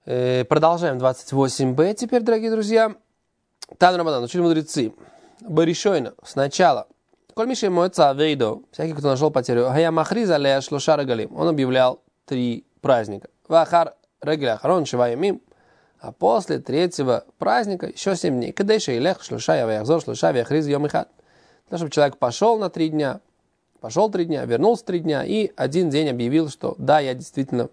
Продолжаем 28b теперь, дорогие друзья. Тан Рамадан, учили мудрецы. Баришойна, сначала. Коль миши моется авейдо, всякий, кто нашел потерю, гая махриза лея шлоша регалим. Он объявлял 3 праздника. Вахар регля харон шива ямим. А после 3-го праздника еще 7 дней. Кадейша и лех шлоша явахзор шлоша вяхриз йом ихат. Для того, чтобы человек пошел на 3 дня, пошел 3 дня, вернулся 3 дня и один день объявил, что да, я действительно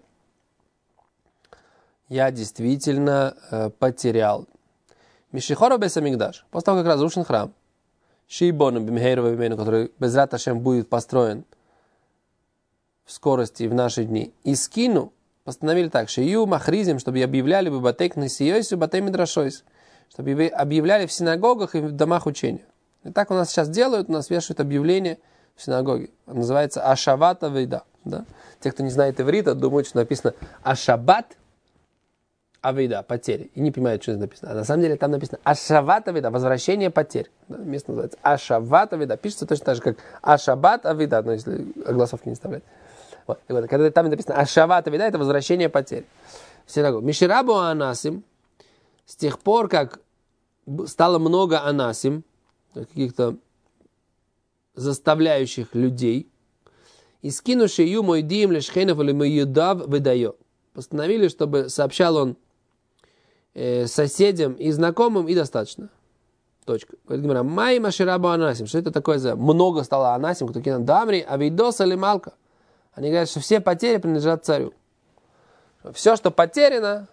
потерял. Мишихора бесамигдаш. После того, как разрушен храм, Шейбону бимхейрова вимену, который безрат Ашем будет построен в скорости в наши дни. И скину постановили так, шею махризим, чтобы объявляли бы батейк несиойсу, батей мидрашойс, чтобы объявляли в синагогах и в домах учения. И так у нас сейчас делают, у нас вешают объявление в синагоге. Называется Ашавата Вейда. Да? Те, кто не знает иврита, думают, что написано Ашабат Авейда, потери. И не понимают, что это написано. А на самом деле там написано Ашават Авейда, возвращение потерь. Да, место называется Ашават Авейда. Пишется точно так же, как Ашабат Авейда, но если огласовки не вставлять. Вот. Когда там написано Ашават Авейда, это возвращение потерь. Миширабу Анасим, с тех пор, как стало много Анасим, каких-то заставляющих людей, и скинувши ю мой дим лешхенов или мой юдав выдает. Постановили, чтобы сообщал он соседям и знакомым, и достаточно. Точка. Говорит Гемара, май маширабу анасим. Что это такое за много стало анасим, кто кинул дамри, авидос или малка. Они говорят, что все потери принадлежат царю. Все, что потеряно,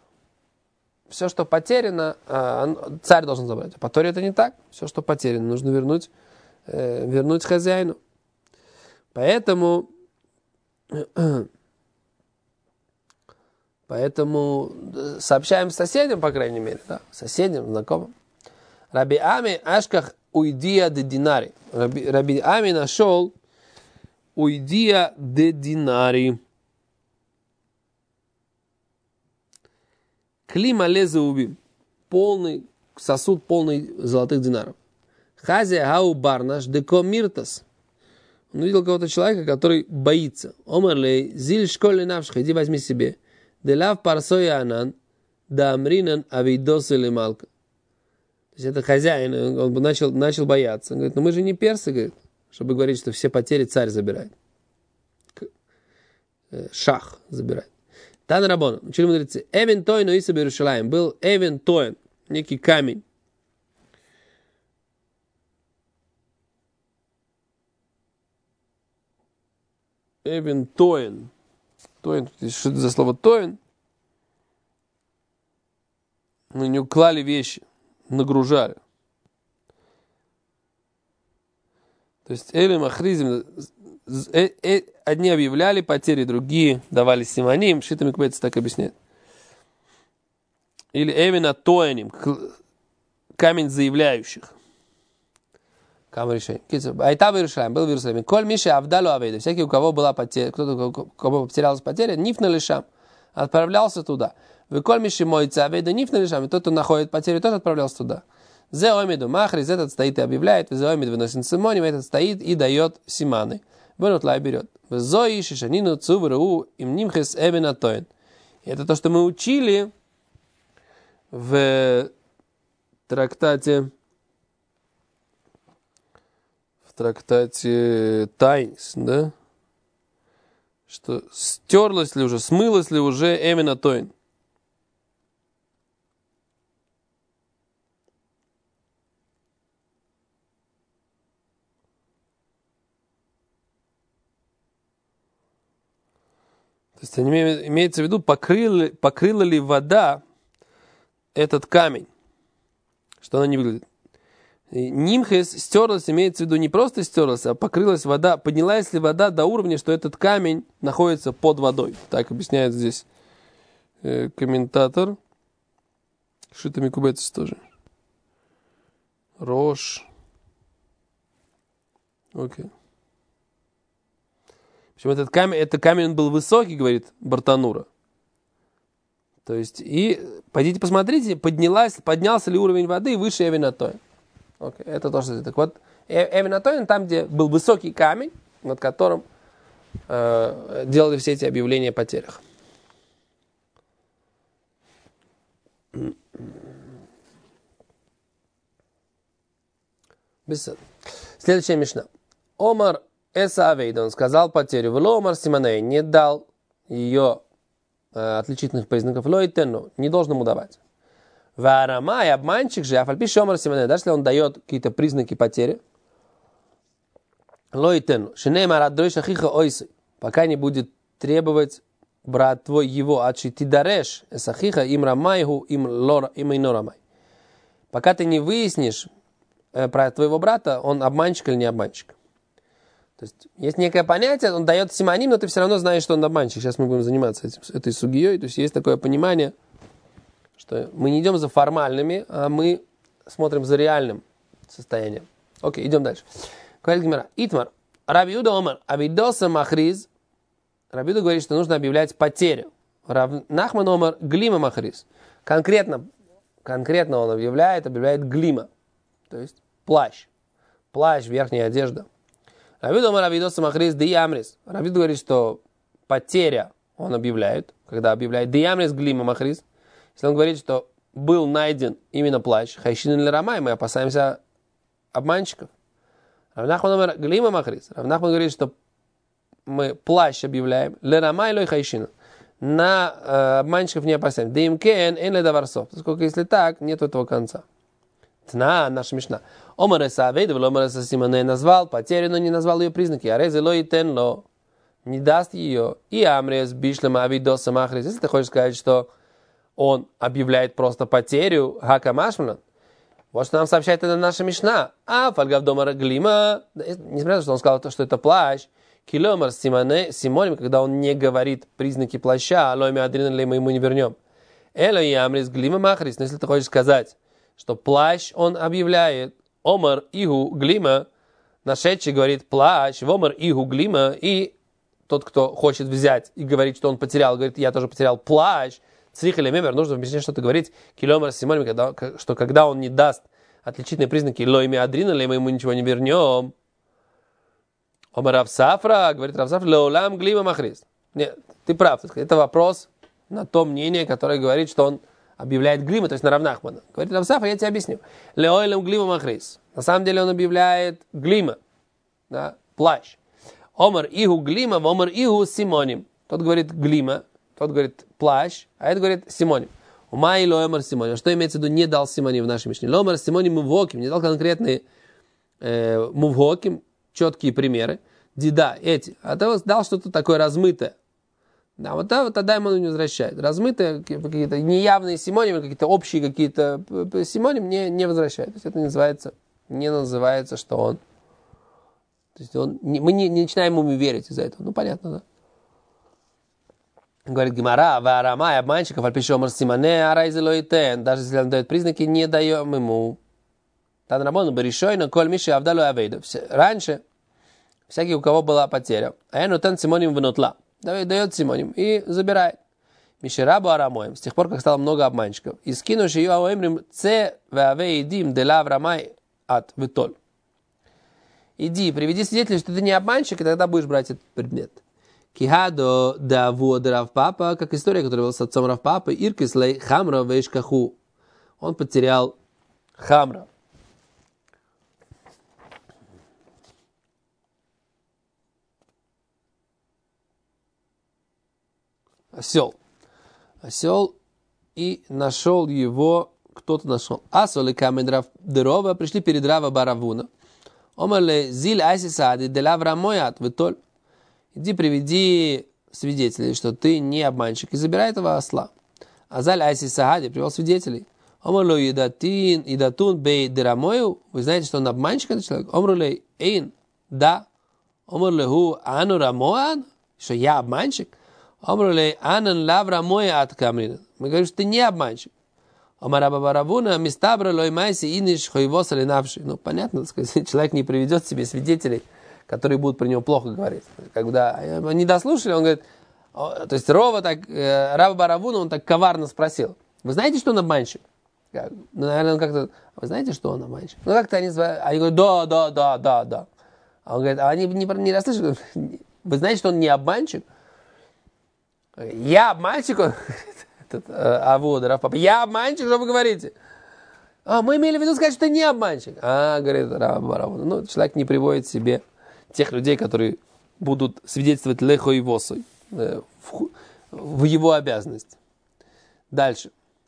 царь должен забрать. А по Торе это не так. Все, что потеряно, нужно вернуть хозяину. Поэтому сообщаем соседям, по крайней мере, да, соседям, знакомым. Раби Ами ашках уйдия де динари. Раби Ами нашел уйдия де динари. Клима лезе убим. Полный сосуд, полный золотых динаров. Хазия хау барнаш деко миртас. Он увидел кого-то человека, который боится. Омарлей зиль школе навшха, иди возьми себе. Делав парсоя анан, да амринан авидос или малка. То есть это хозяин, он начал бояться. Он говорит, мы же не персы, говорит, чтобы говорить, что все потери царь забирает. Шах забирает. Тан Рабон, учили мудрецы. Эвен Тоин Уиса Берушалаем. Был Эвен Тоин, некий камень. Эвен Тоин. Тоин, что это за слово Тоин? На него клали вещи, нагружали. То есть Эли Махризим, одни объявляли потери, другие давали симоним. Шита Микбетс так объясняет. Или Эвена Тоиним, камень заявляющих. Камень решения. Айта в Иерусалиме, был в Иерусалиме. Коль Миша Авдалу Авейда, всякий, у кого была потеря, кто-то, у кого потерялась потеря, нифна лишам, отправлялся туда. Вы коль Миши Мойца Авейда, нифна лишам, и тот, кто находит потерю, тот отправлялся туда. Зе омиду махриз, этот стоит и объявляет, зе омид выносит симоним, этот стоит и дает симаны. Вынут лай берет. Зои шишанину цувру им нимхес эвена тоин. Это то, что мы учили в трактате Тайнс, да? Что стерлось ли уже, смылось ли уже эвена тоин. То есть имеется в виду, покрыла ли вода этот камень, что она не выглядит. Нимхес стерлась, имеется в виду не просто стерлась, а покрылась вода, поднялась ли вода до уровня, что этот камень находится под водой. Так объясняет здесь комментатор. Шита Микубецис тоже. Рош. Окей. Причем этот камень он был высокий, говорит Бартанура. То есть, и пойдите посмотрите, поднялся ли уровень воды выше Эвенатоин. Окей, это то, что... Так вот, Эвенатоин там, где был высокий камень, над которым делали все эти объявления о потерях. Следующая мишна. Омар Эса Авейда, он сказал потерю. Вло Омар Симоней, не дал ее отличительных признаков. Ло и тенну, не должен ему давать. Варамай, обманщик же, афальпиши Омар Симоней, даже если он дает какие-то признаки потери. Ло и тенну, шинейма радрой шахиха ойсы, пока не будет требовать брат твой его, ачи ты дарешь эсахиха им рамайгу им инорамай. Пока ты не выяснишь про твоего брата, он обманщик или не обманщик. То есть есть некое понятие, он дает симоним, но ты все равно знаешь, что он обманщик. Сейчас мы будем заниматься этой сугией. То есть есть такое понимание, что мы не идем за формальными, а мы смотрим за реальным состоянием. Окей, идем дальше. Говорит Гемара. Итмар. Раби Юда Омар. Авидоса махриз. Раби Юда говорит, что нужно объявлять потерю. Рав Нахман Омар глима махриз. Конкретно он объявляет глима. То есть плащ. Плащ, верхняя одежда. Раби Юда Омар авидоса махриз ди амрис. Раби Юда говорит, что потеря он объявляет. Когда объявляет ди амрис глима махриз. Если он говорит, что был найден именно плащ. Хайшин или рамай, мы опасаемся обманщиков. Рав Нахман Омар глима махриз. Рав Нахман говорит, что мы плащ объявляем. Лерамай лой хайшин. На обманщиков не опасаемся. Димкен эн ледаварсов. Поскольку если так, нет этого конца. Тна, наша мишна. Омар эса авейда, омар эса симоней назвал потерю, но не назвал ее признаки. Арези ло и тен ло. Не даст ее. И амрез бишлема авидоса махриз. Если ты хочешь сказать, что он объявляет просто потерю, хакамашмлан. Вот что нам сообщает это наша мишна. А фальгавдомара глима. Несмотря на то, что он сказал, что это плащ. Киломар симоним, когда он не говорит признаки плаща, алойми адрин ли мы ему не вернем. Эло и амрис глима махрис. Но если ты хочешь сказать, что плащ он объявляет, омар игу глима, нашедший говорит плащ, в омар игу глима, и тот, кто хочет взять и говорит, что он потерял, говорит, я тоже потерял плащ, црих или мемер, нужно вместе что-то говорить, киломар симоним, что когда он не даст отличительные признаки, лойми адрин ли мы ему ничего не вернем. Омар Равсафра, говорит Равсафра, леолам глима махриз. Нет, ты прав. Это вопрос на то мнение, которое говорит, что он объявляет глима, то есть на Рав Нахмана. Говорит Равсафра, я тебе объясню. Леолам глима махриз. На самом деле он объявляет глима, да, плащ. Омар игу глима, омар игу симоним. Тот говорит глима, тот говорит плащ, а это говорит симоним. Умай лоэмар симоним. Что имеется в виду, не дал симоним в нашей мишне? Лоэмар симоним мувоким, не дал конкретные мувоким, четкие примеры. Дида, эти. А то дал что-то такое размытое. Да, вот тогда ему не возвращает. Размытые, какие-то неявные симонимы, какие-то общие какие-то симонимы не возвращает. То есть это не называется, что он... То есть мы не начинаем ему верить из-за этого. Ну, понятно, да? Говорит Гемара, варамай обманщиков, альпишомар симоне, арайзелоитен. Даже если он дает признаки, не даем ему. Танрабону баришойна, коль миши авдалу авейду. Раньше, всякий, у кого была потеря, а я нутен симоним внутла. Дает симоним и забирает. Мишерабу арамоем. С тех пор, как стало много обманщиков. И скинувши ее ауэмрим це вавейдим делав рамай от витоль. Иди, приведи свидетелей, что ты не обманщик, и тогда будешь брать этот предмет. Кихадо даву Равпапа, как история, которая была с отцом Равпапы, иркислей хамра вейшкаху. Он потерял хамра. Осел, и нашел его, кто-то нашел. Асол и камен Дрова пришли перед Рава Баравуна. Омарле зиль айсисади делавра моят витоль. Иди приведи свидетелей, что ты не обманщик, и забирай этого осла. Азаль айсисади привел свидетелей. Омарле идатун бей дерамою. Вы знаете, что он обманщик, этот человек? Омрле эйн, да. Омрле ху ану рамоан, что я обманщик. Омрулей анан лавра моя от камрина. Мы говорим, что ты не обманщик. Омараба баравуна мистабра лоймайси иниш хойвоса ленавши. Ну, понятно, так сказать, человек не приведет себе свидетелей, которые будут про него плохо говорить. Когда они дослушали, он говорит, то есть Раба Баравуна, он так коварно спросил, вы знаете, что он обманщик? Ну, наверное, он как-то, вы знаете, что он обманщик? Ну, как-то они говорят, да. А он говорит, а они не расслышали, вы знаете, что он не обманщик? Я обманщик, он этот Авода, Рав Папа. Я обманщик, что вы говорите? Мы имели в виду сказать, что ты не обманщик. Говорит Рав Баравода. Ну, человек не приводит себе тех людей, которые будут свидетельствовать лехо и восой в его обязанность. Дальше.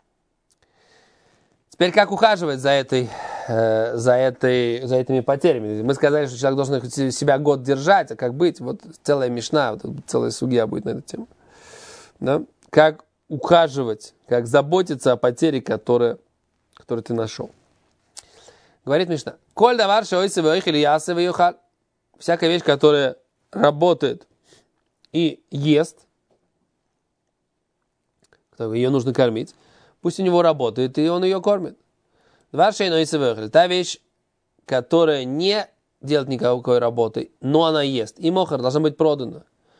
Теперь как ухаживать за этими потерями? Мы сказали, что человек должен себя год держать, а как быть? Вот целая мишна, вот целая сугья будет на эту тему. Да? Как ухаживать, как заботиться о потере, которую ты нашел. Говорит мишна. Коль давар шоисе вэйх или ясе вэйхаль. Всякая вещь, которая работает и ест, ее нужно кормить, пусть у него работает, и он ее кормит. Та вещь, которая не делает никакой работы, но она ест, и мохар должна быть продана.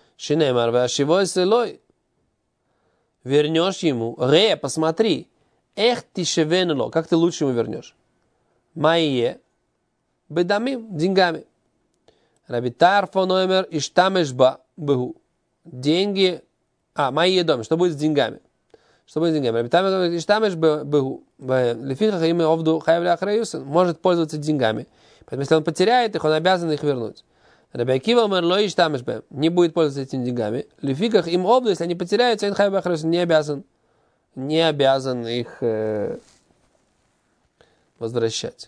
Вернешь ему, посмотри, как ты лучше ему вернешь. Майе, бедамим, деньгами. Рабитар фономер иштамешба бегу. Деньги, майе дом, что будет с деньгами? Что будет с деньгами? Может пользоваться деньгами. Поэтому, если он потеряет их, он обязан их вернуть. Не будет пользоваться этими деньгами. Если они потеряются, не обязан их возвращать.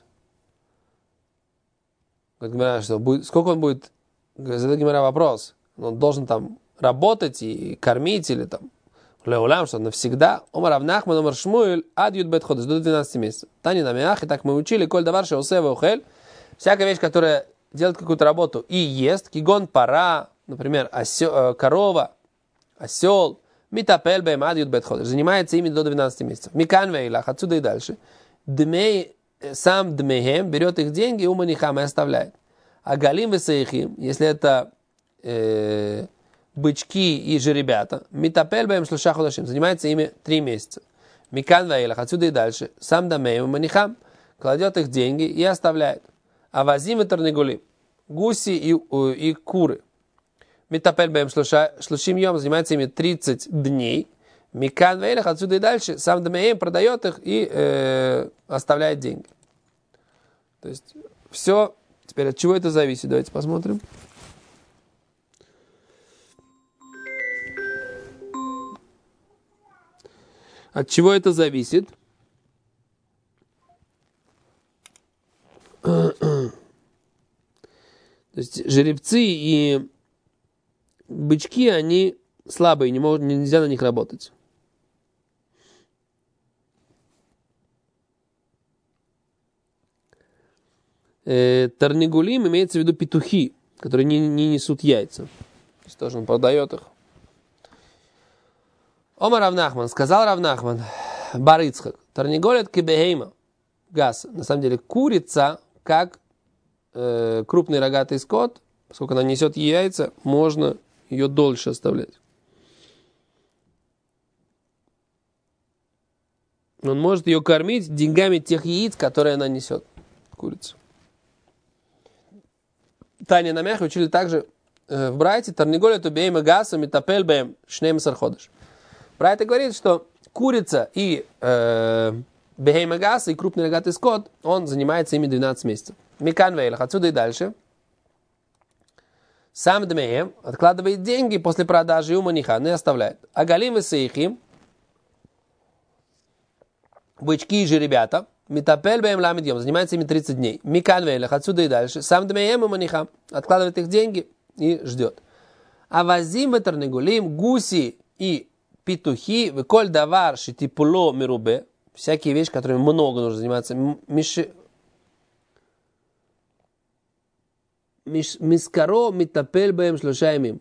Сколько он будет, задает Гемара вопрос, он должен там работать и кормить или там Леулам, что навсегда. Омар Авнахман, Омар Шмуэль, ад ют бет ходыш, до 12 месяцев. Тани на мях, и так мы учили, коль давар шеосева ухель, всякая вещь, которая делает какую-то работу и ест, кигон пара, например, корова, осел, митапель бэм ад ют бет ходыш, занимается ими до 12 месяцев. Микан вейлах, отсюда и дальше. Сам дмехем берет их деньги, уманихам и оставляет. А галим весейхим, если это бычки и жеребята, митапель бэм шлуша ходашим, занимается ими 3 месяца. Микан вейлах, отсюда и дальше. Сам дамеем уманихам кладет их деньги и оставляет. А вазим и тарнегулим, гуси и куры. Митапель бэм шлушим йом, занимается ими 30 дней. Микан вейлах, отсюда и дальше. Сам дамеем продает их и оставляет деньги. То есть все. Теперь от чего это зависит? Давайте посмотрим. От чего это зависит? То есть жеребцы и бычки, они слабые, нельзя на них работать. Тарнегулим имеется в виду петухи, которые не несут яйца. То есть тоже он продает их. Омар Равнахман, сказал Равнахман, бар Ицхак, тарнеголет кебехейма, газ. На самом деле курица, как крупный рогатый скот, поскольку она несет яйца, можно ее дольше оставлять. Он может ее кормить деньгами тех яиц, которые она несет, курица. Таня на мях учили также в Брайте тарнеголет убейма гаса митапель бэм шнем сарходыш. Брайта говорит, что курица и бехейма гаса, и крупный рогатый скот, он занимается ими 12 месяцев. Микан вейлах, отсюда и дальше. Сам дмеем откладывает деньги после продажи у маниха, не оставляет. А галим и сейхим, бычки и жеребята, митапель бэм ламидьем, занимается ими 30 дней. Микан вейлах, отсюда и дальше. Сам дмеем у маниха, откладывает их деньги и ждет. А вазим и тарнегулим, гуси и петухи, выколь давар шитипуло мирубе, всякие вещи, которыми много нужно заниматься, мискаро митапель бэм шлошаймим.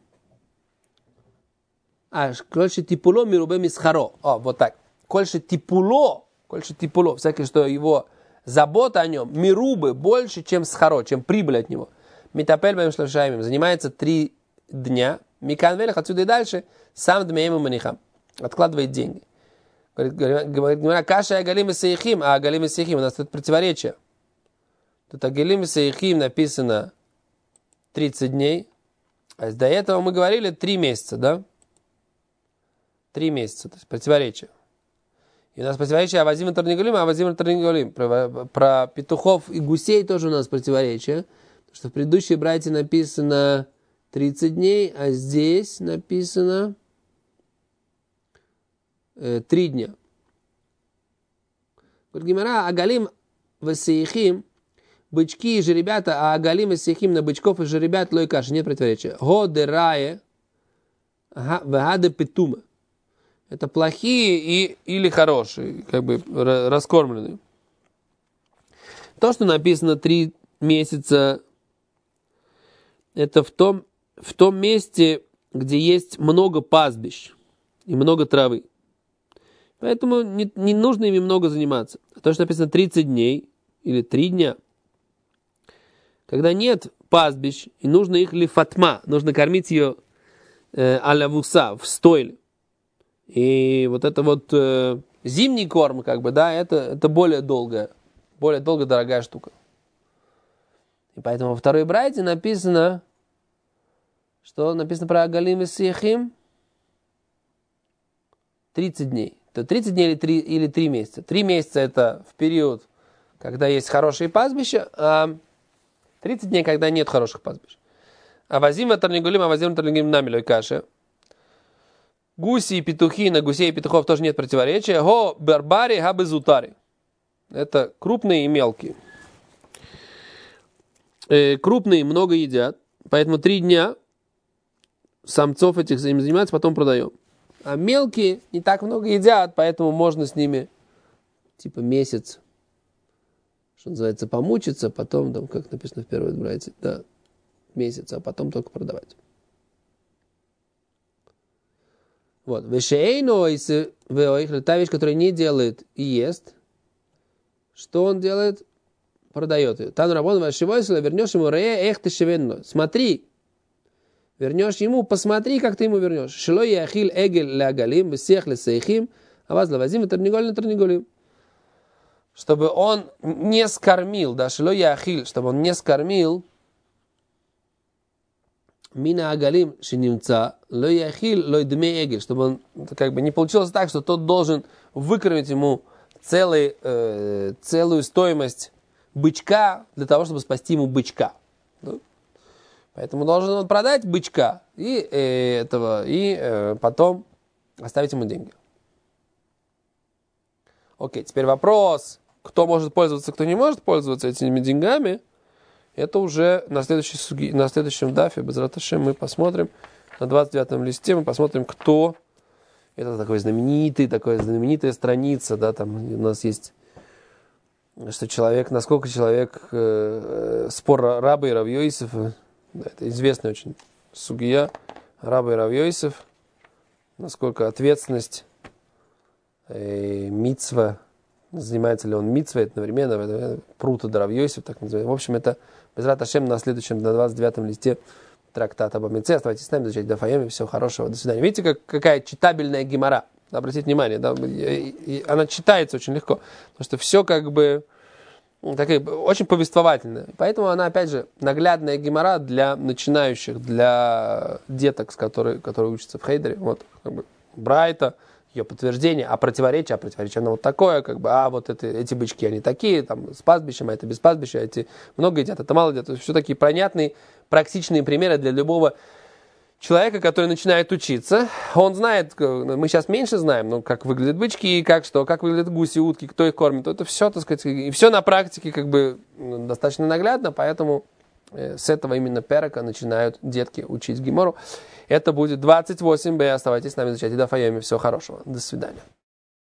Коль шитипуло мирубе мисхаро. Вот так. Коль шитипуло, всякое, что его забота о нем, мирубы больше, чем схаро, чем прибыль от него. Митапель бэм шлошаймим. Занимается 3 дня. Микан велах, отсюда и дальше, сам дмеем и манихам. Откладывает деньги. Говорит, каша агалим и сейхим, а агалим и сейхим, у нас тут противоречие. Тут агалим и сейхим написано 30 дней, а до этого мы говорили 3 месяца, да? 3 месяца, то есть противоречие. И у нас противоречие Авазим и Тарниголим, Авазим и Тарниголим. Про петухов и гусей тоже у нас противоречие. Потому что в предыдущей брайте написано 30 дней, а здесь написано 3 дня. Говорит Гемара, агалим васейхим, бычки и жеребята, а агалим васейхим на бычков и жеребят лой каши. Нет противоречия. Го де рае, вагаде петума. Это плохие или хорошие, как бы раскормленные. То, что написано 3 месяца, это в том месте, где есть много пастбищ и много травы. Поэтому не нужно ими много заниматься. То, что написано 30 дней или 3 дня, когда нет пастбищ, и нужно их лифатма, нужно кормить ее алявуса в стойле. И вот это вот зимний корм, как бы, да, это более долгая, дорогая штука. И поэтому во второй брайте написано, что написано про Агалим и Сехим 30 дней. То 30 дней или 3 месяца. 3 месяца это в период, когда есть хорошие пастбища, а 30 дней, когда нет хороших пастбищ. Авазим Тарниголим, Авазим Тарниголим намилой каши. Гуси и петухи, на гусей и петухов тоже нет противоречия. Го барбари, га безутари. Это крупные и мелкие. Крупные много едят, поэтому 3 дня самцов этих им занимаются, потом продаем. А мелкие не так много едят, поэтому можно с ними типа месяц, что называется, помучиться, потом, там, как написано в первой брате, да, месяц, а потом только продавать. Вот. Та вещь, которая не делает и ест, что он делает? Продает ее. Тану рабону вашивойсила, вернешь ему рее эх ты шевенно. Смотри, вернешь ему, посмотри, как ты ему вернешь. Шилой яхил эгель ля галим, бесех ле сейхим, а вас лавазим и тарниголь на тарниголим. Чтобы он не скормил, да, шилой яхил, чтобы он не скормил мина агалим шинимца, лой яхил, лой дме эгель, чтобы он как бы не получилось так, что тот должен выкормить ему целую стоимость бычка для того, чтобы спасти ему бычка. Поэтому должен он продать бычка и потом оставить ему деньги. Окей, теперь вопрос, кто может пользоваться, кто не может пользоваться этими деньгами, это уже на следующем дафе, Безрат Ашем, мы посмотрим, на 29-м листе мы посмотрим, кто. Это такая знаменитая страница, да, там у нас есть, что насколько человек, спор Раба и Рав Йосефа, да, это известная очень сугия, Раба и Рав Йосеф, насколько ответственность, мицва, занимается ли он мицвой одновременно, прута Рав Йосеф, так называемый. В общем, это Безрат Ашем на 29-м листе трактата об Амице. Оставайтесь с нами, изучайте Дафаем, всего хорошего, до свидания. Видите, какая читабельная гемара? Обратите внимание, да? Она читается очень легко, потому что все как бы такая, очень повествовательная. Поэтому она, опять же, наглядная гемара для начинающих, для деток, которые учатся в Хейдере. Вот, как бы, Брайта, ее подтверждение, а противоречие оно вот такое, как бы, вот эти бычки, они такие, там, с пастбищем, а это без пастбища, эти много едят, это мало едят. То есть все такие понятные, практичные примеры для любого человека, который начинает учиться. Он знает, мы сейчас меньше знаем, но как выглядят бычки, как выглядят гуси, утки, кто их кормит. Это все, так сказать, и все на практике как бы достаточно наглядно, поэтому с этого именно перека начинают детки учить гемору. Это будет 28б. Оставайтесь с нами, изучайте Даф Йоми. Всего хорошего. До свидания.